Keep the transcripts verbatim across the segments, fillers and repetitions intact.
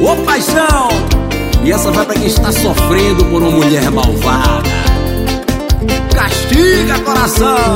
Ô paixão! E essa vai pra quem está sofrendo por uma mulher malvada. Castiga, coração!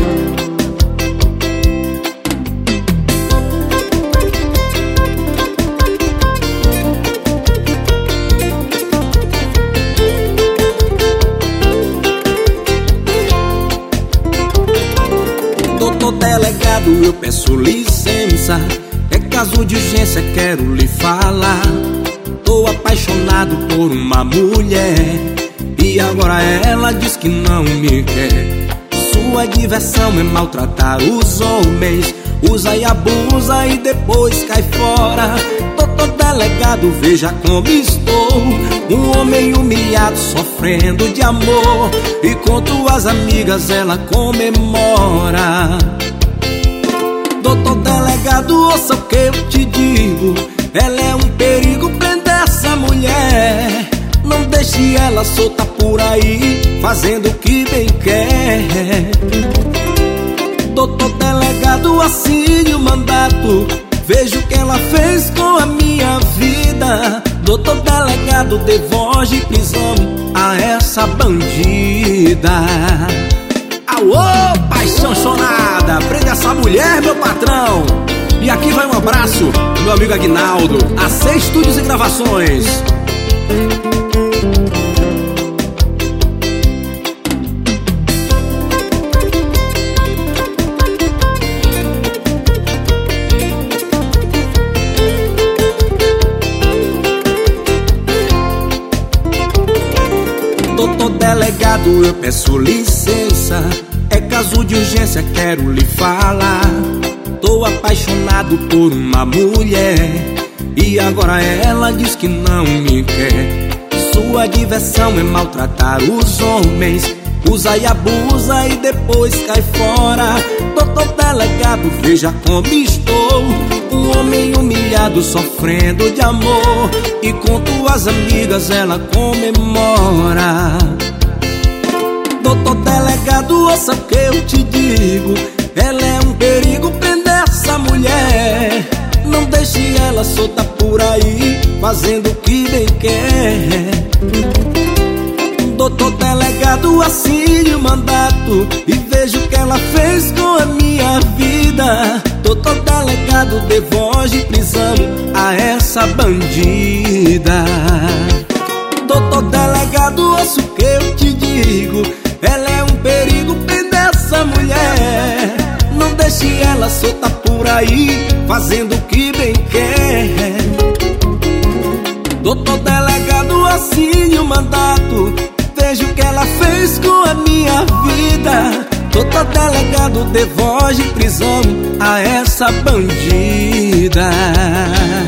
Doutor delegado, eu peço licença, é caso de urgência, quero lhe falar. Tô apaixonado por uma mulher e agora ela diz que não me quer. Sua diversão é maltratar os homens, usa e abusa e depois cai fora. Doutor delegado, veja como estou, um homem humilhado, sofrendo de amor, e com tuas amigas ela comemora. Doutor delegado, ouça o que eu te digo, ela é um perigo, prenda essa mulher. Não deixe ela solta por aí, fazendo o que bem quer. Doutor delegado, assine o mandato, veja o que ela fez com a minha vida. Doutor delegado, dê voz de prisão a essa bandida. Alô, paixão chonada, prenda essa mulher, meu patrão. E aqui vai um abraço do meu amigo Aguinaldo, A C Estúdios e Gravações. Doutor delegado, eu peço licença, é caso de urgência, quero lhe falar. Tô apaixonado por uma mulher e agora ela diz que não me quer. Sua diversão é maltratar os homens, usa e abusa e depois cai fora. Doutor delegado, veja como estou, um homem humilhado, sofrendo de amor, e com tuas amigas ela comemora. Doutor delegado, ouça o que eu te digo, ela é um perigo, prenda essa mulher. Não deixe ela solta por aí, fazendo o que bem quer. Doutor delegado, assine o mandato e veja o que ela fez com a minha vida. Doutor delegado, dê voz de prisão a essa bandida. Doutor delegado, ouça o que eu te digo, ela é um perigo, prenda essa mulher. Não deixe ela solta por aí, fazendo o que bem quer. Doutor delegado, assine o mandato, veja o que ela fez com a minha vida. Doutor delegado, dê voz de prisão a essa bandida.